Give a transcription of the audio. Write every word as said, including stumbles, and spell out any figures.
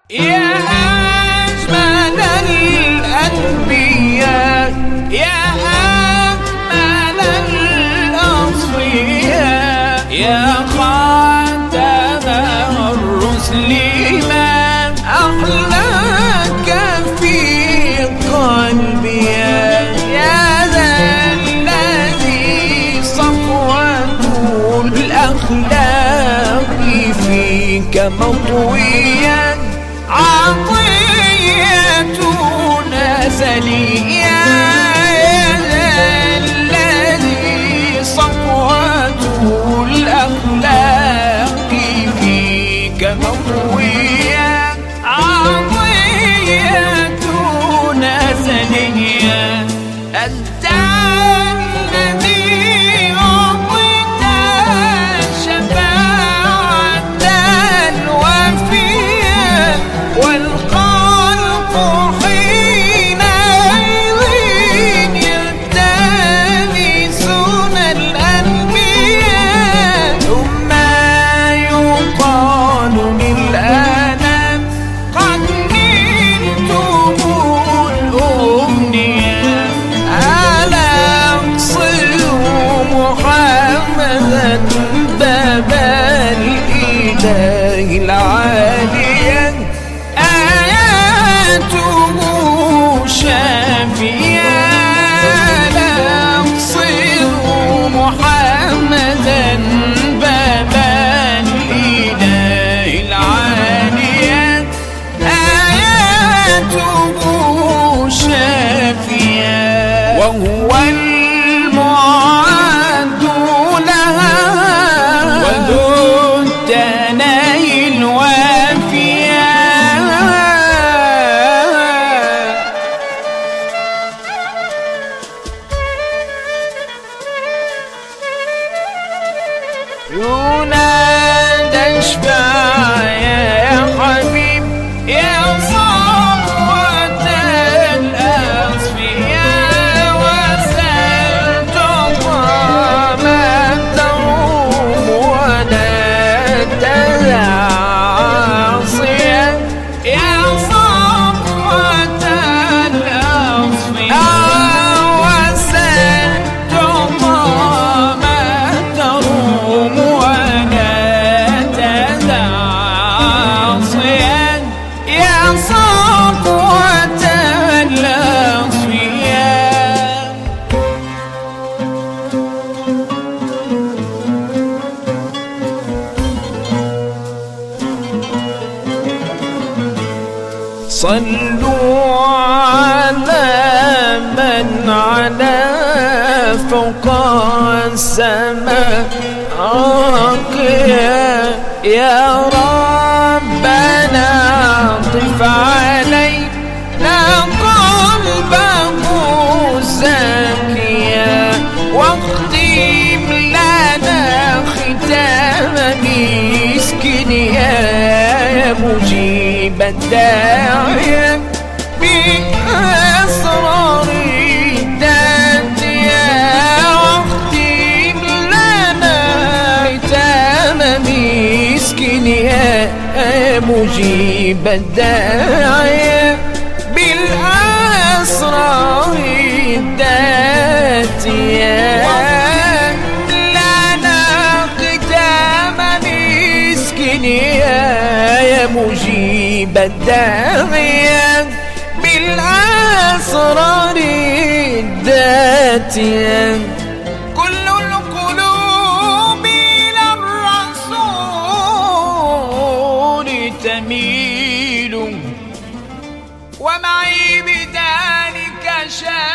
يا أجمل الأنبياء يا أكمل الأصفياء يا خاتم الرسل ما أحلاك في قلبي يا ذا الذي صفوته الأخلاق فيك مطويا عطية نزلية الذي صفوته الأخلاق فيك مطوية عطية نزلية أنت الذي أعطيت شفاعة الوفية والخلق حينئذ يلتمسون الأنبياء ثم يقال للأنام قد نلتم الأمنية ألا أقصروا محمدا باب الإله العالية آياته شافية لا أقصروا محمدا باب الإله العالية آياته شافية وهو المعد لها وذو الثناء الوافية ينادى اشفع يا حبيب يا صفوة الأصفياء وسل تعطى ما تروم ولا تعصيا يا صفوة الأصفياء وسل تعطى ما تروم ولا تعصيا يا صفوة الأصفياء صلوا على من على فوق السماء راقيا يا ربنا اطف علينا قلبه زاكيا واختم لنا ختام مسكين يا مجيب الداعية بأسرار الداتية واختم لنا ختام مسكين يا مجيب الداعية بالأسرار الداتية لنا ختام مسكين يا مجيب الداعية بالأسرار الذاتية كل القلوب إلى الرسول تميل ومعي بذلك شاهد